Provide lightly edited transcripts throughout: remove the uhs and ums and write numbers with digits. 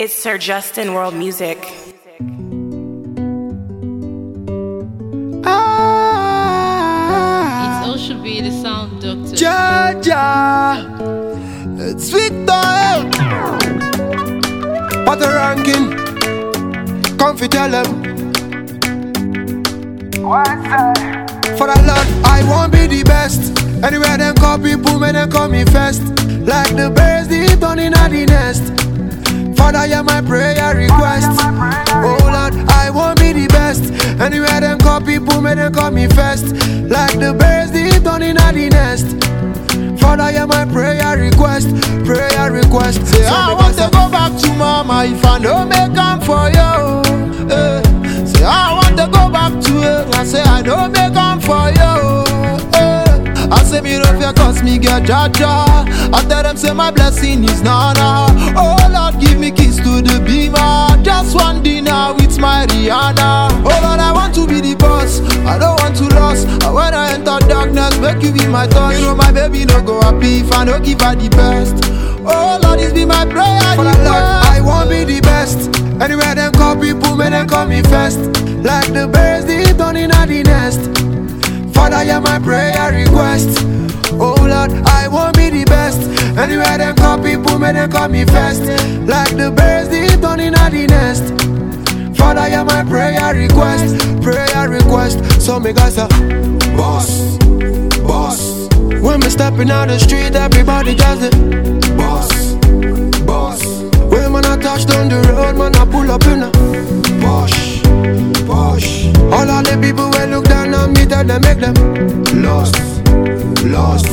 It's Sir Justin World Music. It's Ocean B, the sound doctor. Jaja, it's Victor. What a ranking. Comfy tell them. For the Lord, I won't be the best. Anywhere them call people, may them call me first. Like the birds, deep down in the nest. Father, hear my prayer request. Oh Lord, I won't be the best. Anywhere them call people, may them call me first. Like the birds, deep down in the nest. Father, hear my prayer request. Prayer request. Say, I want to go back to mama if I don't make am for you. Say, I want to go back to it. I say, I don't make am for you. I say me no fear cause me get jaja. I tell them say my blessing is nana. Oh Lord, give me keys to the beamer. Just one dinner with my Rihanna. Oh Lord, I want to be the boss. I don't want to lose. When I enter darkness, make you be my touch. You know my baby no go happy if I no give her the best. Oh Lord, this be my prayer. For the Lord, I won't be the best. Anywhere them call people, may them call me first. Like the birds deep down in the nest. Father, hear my prayer request. Oh Lord, I won't be the best. Anywhere them call people, may them call me first. Like the birds deep down in the nest. Father, hear my prayer request. Prayer request. So me guys say, boss, boss. When me stepping out the street, everybody does it. Boss, boss. When man I touch down the road, man I pull up in a Posh, posh. All of the people will look down on me, tell them make them lost, lost.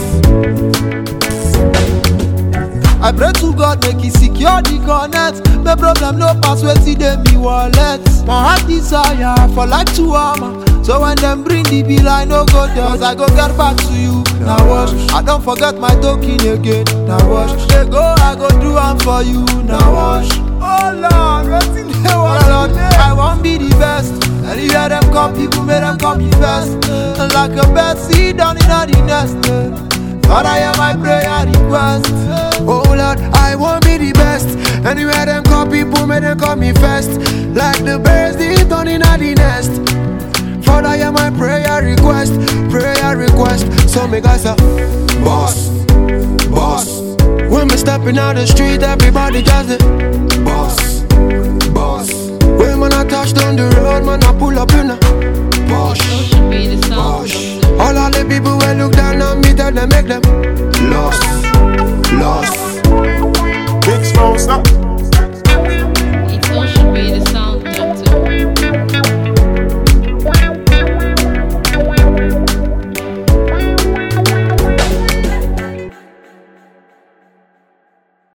I pray to God make it secure the connect. The problem no pass where see them me wallet. My heart desire for like to armor. So when them bring the bill I no go there. Cause I go get back to you. Now wash. I don't forget my token again. Now wash. They go I go do am for you. Now wash. Oh Lord, what's in the world? I won't be the best. And you hear them come, people make them come the best. And like a bird seed down in the nest. Father, hear my prayer request. Oh Lord, I won't be the best. Anywhere them call people, may them call me first. Like the birds deep down in the nest. Father, hear my prayer request. Prayer request. So me guys say, boss, boss. When me stepping out the street, everybody does it.